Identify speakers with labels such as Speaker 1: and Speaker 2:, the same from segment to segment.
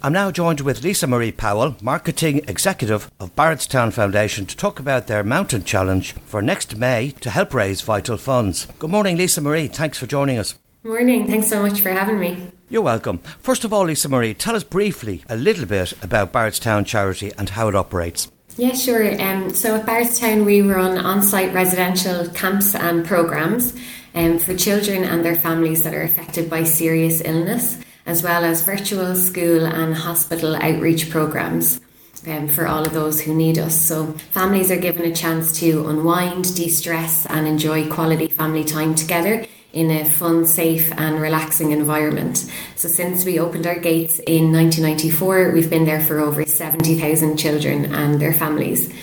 Speaker 1: I'm now joined with Lisa Marie Powell, Marketing Executive of Barrettstown Foundation, to talk about their Mountain Challenge for next May to help raise vital funds. Good morning, Lisa Marie. Thanks for joining us.
Speaker 2: Morning. Thanks so much for having me.
Speaker 1: You're welcome. First of all, Lisa Marie, tell us briefly a little bit about Barrettstown Charity and how it operates.
Speaker 2: Yeah, sure. So at Barrettstown, we run on-site residential camps and programmes for children and their families that are affected by serious illness, as well as virtual school and hospital outreach programmes for all of those who need us. So families are given a chance to unwind, de-stress and enjoy quality family time together in a fun, safe and relaxing environment. So since we opened our gates in 1994, we've been there for over 70,000 children and their families.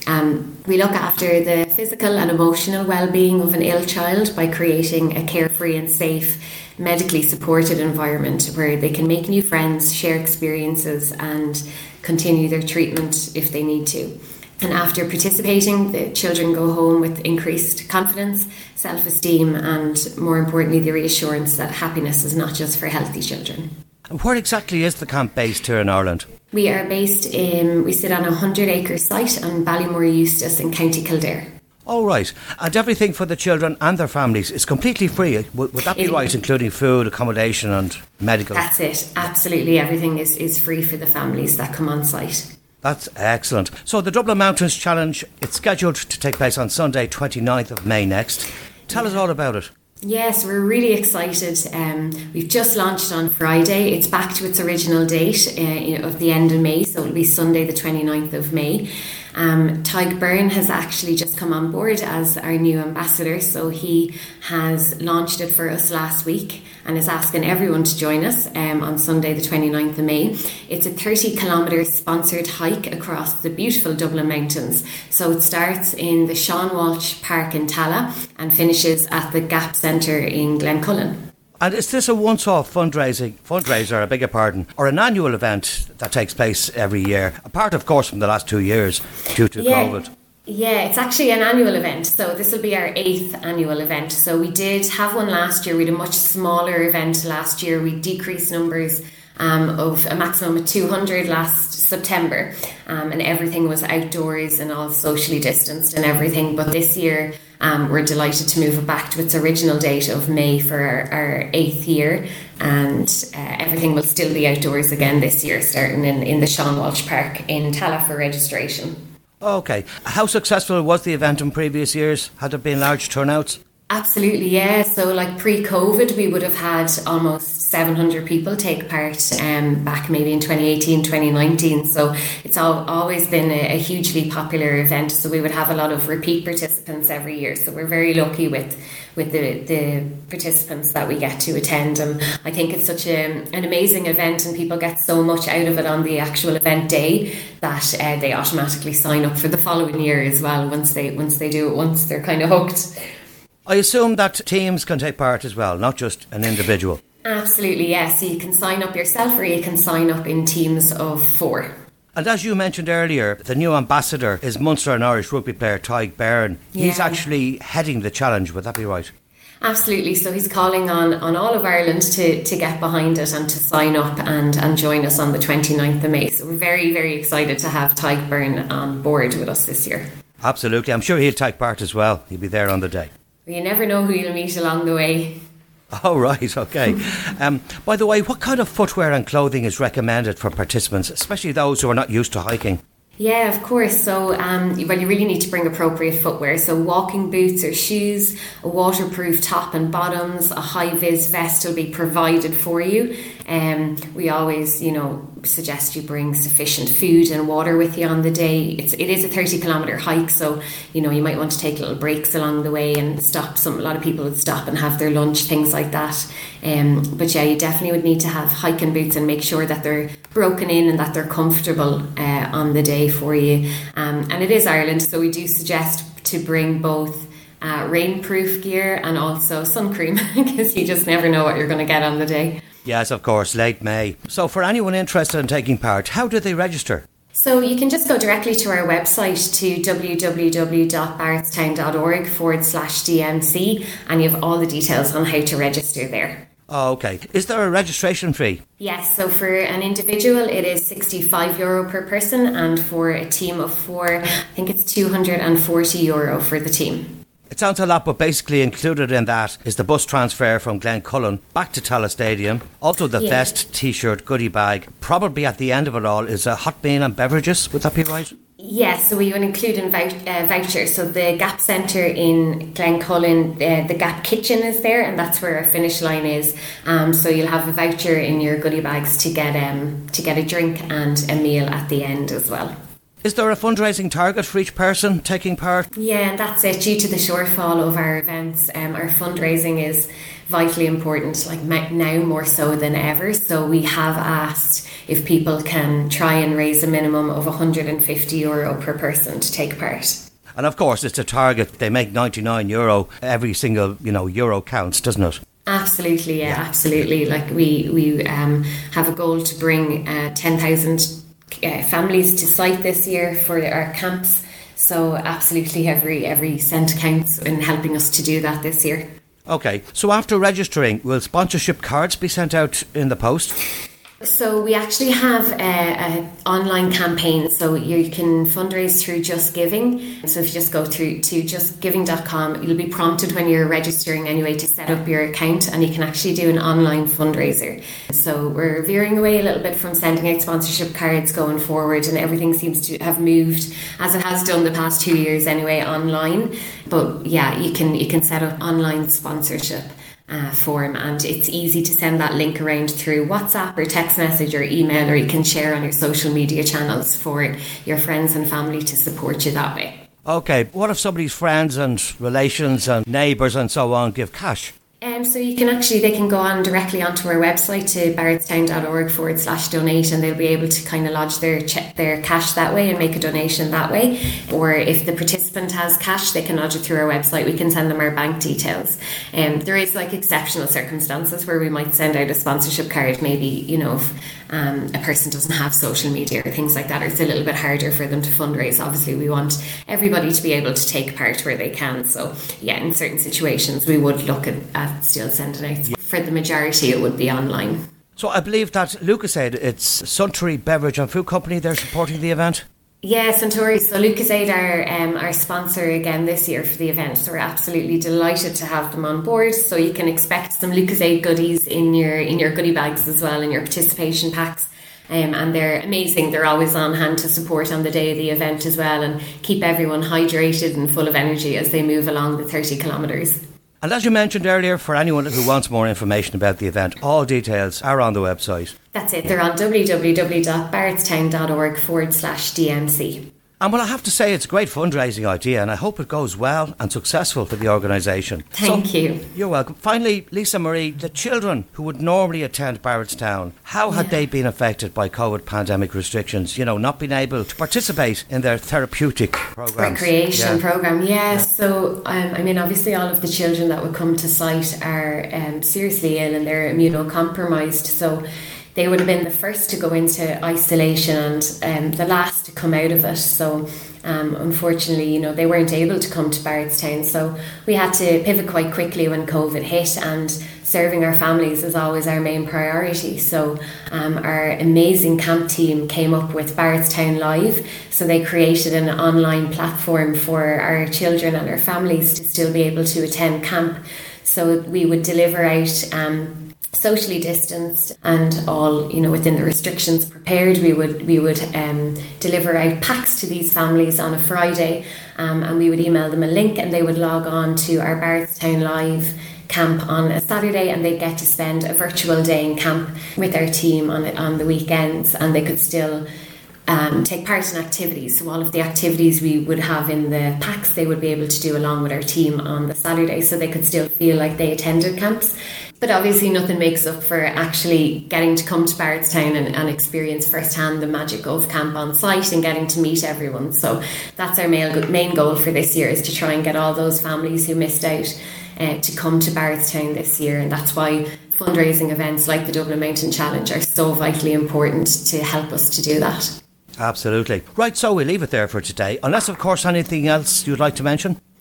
Speaker 2: We look after the physical and emotional well-being of an ill child by creating a carefree and safe, medically supported environment where they can make new friends, share experiences and continue their treatment if they need to. And after participating, the children go home with increased confidence, self-esteem and, more importantly, the reassurance that happiness is not just for healthy children.
Speaker 1: And where exactly is the camp based here in Ireland?
Speaker 2: We are based we sit on a 100-acre site on Ballymore Eustace in County Kildare.
Speaker 1: All right. And everything for the children and their families is completely free. Would that be right, including food, accommodation and medical?
Speaker 2: That's it. Absolutely. Everything is free for the families that come on site.
Speaker 1: That's excellent. So the Dublin Mountains Challenge, it's scheduled to take place on Sunday, 29th of May next. Tell us all about it.
Speaker 2: Yes, we're really excited. We've just launched on Friday. It's back to its original date of the end of May, so it'll be Sunday the 29th of May. Tyg Byrne has actually just come on board as our new ambassador, so he has launched it for us last week and is asking everyone to join us on Sunday the 29th of May. It's a 30-kilometre sponsored hike across the beautiful Dublin mountains. So it starts in the Sean Walsh Park in Tala and finishes at the Gap Centre in Glencullen.
Speaker 1: And is this a once-off fundraiser, I beg your pardon, or an annual event that takes place every year, apart of course from the last 2 years due to COVID?
Speaker 2: Yeah, it's actually an annual event. So this will be our 8th annual event. So we did have one last year. We had a much smaller event last year. We decreased numbers of a maximum of 200 last September. And everything was outdoors and all socially distanced and everything. But this year, we're delighted to move it back to its original date of May for our 8th year. And everything will still be outdoors again this year, starting in the Sean Walsh Park in Tala for registration.
Speaker 1: Okay. How successful was the event in previous years? Had there been large turnouts?
Speaker 2: Absolutely, yeah. So like pre-COVID, we would have had almost 700 people take part back maybe in 2018, 2019. So it's always been a hugely popular event. So we would have a lot of repeat participants every year. So we're very lucky with the participants that we get to attend. And I think it's such an amazing event and people get so much out of it on the actual event day that they automatically sign up for the following year as well. Once they do it once, they're kind of hooked.
Speaker 1: I assume that teams can take part as well, not just an individual.
Speaker 2: Absolutely, yes. So you can sign up yourself or you can sign up in teams of 4.
Speaker 1: And as you mentioned earlier, the new ambassador is Munster and Irish rugby player Tyg Byrne. Yeah. He's actually heading the challenge, would that be right?
Speaker 2: Absolutely. So he's calling on all of Ireland to get behind it and to sign up and join us on the 29th of May. So we're very, very excited to have Tyg Byrne on board with us this year.
Speaker 1: Absolutely. I'm sure he'll take part as well. He'll be there on the day.
Speaker 2: You never know who you'll meet along the way.
Speaker 1: Oh, right, okay. By the way, what kind of footwear and clothing is recommended for participants, especially those who are not used to hiking?
Speaker 2: Yeah, of course. So, you really need to bring appropriate footwear. So walking boots or shoes, a waterproof top and bottoms, a high-vis vest will be provided for you. We always, suggest you bring sufficient food and water with you on the day. It is a 30-kilometre hike, so, you might want to take little breaks along the way and stop. A lot of people would stop and have their lunch, things like that. But yeah, you definitely would need to have hiking boots and make sure that they're broken in and that they're comfortable on the day for you. And it is Ireland, so we do suggest to bring both rainproof gear and also sun cream because you just never know what you're going to get on the day.
Speaker 1: Yes, of course, late May. So for anyone interested in taking part, how do they register?
Speaker 2: So you can just go directly to our website to www.barrettstown.org/DMC and you have all the details on how to register there.
Speaker 1: Oh, okay. Is there a registration fee?
Speaker 2: Yes, so for an individual it is €65 per person, and for a team of 4 I think it's €240 for the team.
Speaker 1: It sounds a lot, but basically included in that is the bus transfer from Glencullen back to Tallaght Stadium, also the vest, t-shirt, goodie bag. Probably at the end of it all is a hot meal and beverages, would that be right?
Speaker 2: Yes, so we would include in vouchers. So the Gap Centre in Glencullen, the Gap Kitchen is there, and that's where our finish line is. So you'll have a voucher in your goodie bags to get a drink and a meal at the end as well.
Speaker 1: Is there a fundraising target for each person taking part?
Speaker 2: Yeah, and that's it. Due to the shortfall of our events, our fundraising is vitally important, like now more so than ever. So we have asked if people can try and raise a minimum of €150 per person to take part.
Speaker 1: And of course, it's a target. They make €99. Every single, euro counts, doesn't it?
Speaker 2: Absolutely, yeah, absolutely. Like we have a goal to bring 10,000 families to site this year for our camps. So absolutely every cent counts in helping us to do that this year.
Speaker 1: Okay, so after registering, will sponsorship cards be sent out in the post?
Speaker 2: So we actually have an online campaign, so you can fundraise through Just Giving. So if you just go through to justgiving.com, you'll be prompted when you're registering anyway to set up your account, and you can actually do an online fundraiser. So we're veering away a little bit from sending out sponsorship cards going forward, and everything seems to have moved, as it has done the past 2 years anyway, online. But yeah, you can set up online sponsorship form, and it's easy to send that link around through WhatsApp or text message or email, or you can share on your social media channels for your friends and family to support you that way.
Speaker 1: Okay, what if somebody's friends and relations and neighbours and so on give cash?
Speaker 2: So they can go on directly onto our website to barrettstown.org/donate, and they'll be able to kind of lodge their cash that way and make a donation that way. Or if the participant has cash, they can lodge it through our website. We can send them our bank details. There is exceptional circumstances where we might send out a sponsorship card, maybe, if a person doesn't have social media or things like that, or it's a little bit harder for them to fundraise. Obviously, we want everybody to be able to take part where they can. So, yeah, in certain situations, we would look at still sending out. For the majority, it would be online.
Speaker 1: So I believe that Lucozade, it's Suntory Beverage and Food Company, they're supporting the event?
Speaker 2: Yeah, Suntory. So Lucozade are our sponsor again this year for the event. So we're absolutely delighted to have them on board. So you can expect some Lucozade goodies in your goodie bags as well, in your participation packs. And they're amazing. They're always on hand to support on the day of the event as well, and keep everyone hydrated and full of energy as they move along the 30 kilometres.
Speaker 1: And as you mentioned earlier, for anyone who wants more information about the event, all details are on the website.
Speaker 2: That's it. They're on www.barrettstown.org/DMC.
Speaker 1: And well, I have to say, it's a great fundraising idea, and I hope it goes well and successful for the organisation.
Speaker 2: Thank you.
Speaker 1: You're welcome. Finally, Lisa Marie, the children who would normally attend Barrettstown, how had they been affected by COVID pandemic restrictions? Not being able to participate in their therapeutic programs.
Speaker 2: Recreation programme, So, obviously all of the children that would come to site are seriously ill and they're immunocompromised. So they would have been the first to go into isolation and the last to come out of it. So unfortunately, they weren't able to come to Barrettstown. So we had to pivot quite quickly when COVID hit, and serving our families is always our main priority. So our amazing camp team came up with Barrettstown Live. So they created an online platform for our children and our families to still be able to attend camp. So we would deliver out socially distanced and all, within the restrictions prepared. We would deliver out packs to these families on a Friday, and we would email them a link, and they would log on to our Barrettstown Live camp on a Saturday, and they'd get to spend a virtual day in camp with our team on the weekends, and they could still take part in activities. So all of the activities we would have in the packs, they would be able to do along with our team on the Saturday, so they could still feel like they attended camps. But obviously nothing makes up for actually getting to come to Barrettstown and experience firsthand the magic of camp on site and getting to meet everyone. So that's our main goal for this year, is to try and get all those families who missed out to come to Barrettstown this year. And that's why fundraising events like the Dublin Mountain Challenge are so vitally important to help us to do that.
Speaker 1: Absolutely. Right, so we'll leave it there for today, unless of course anything else you'd like to mention.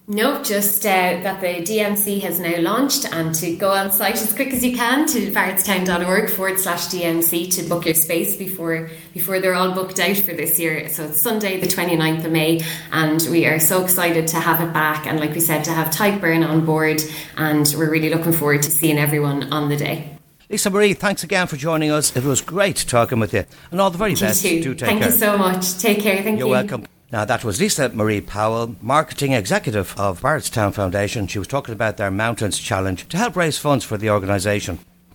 Speaker 2: No, just that the DMC has now launched, and to go on site as quick as you can to barrettstown.org/DMC to book your space before they're all booked out for this year. So it's Sunday the 29th of May, and we are so excited to have it back, and like we said, to have Tadhg Byrne on board, and we're really looking forward to seeing everyone on the day.
Speaker 1: Lisa Marie, thanks again for joining us. It was great talking with you, and all the very best.
Speaker 2: You too. Thank you so much. Take care. Thank you.
Speaker 1: You're welcome. Now, that was Lisa Marie Powell, Marketing Executive of Barrettstown Foundation. She was talking about their Mountains Challenge to help raise funds for the organisation.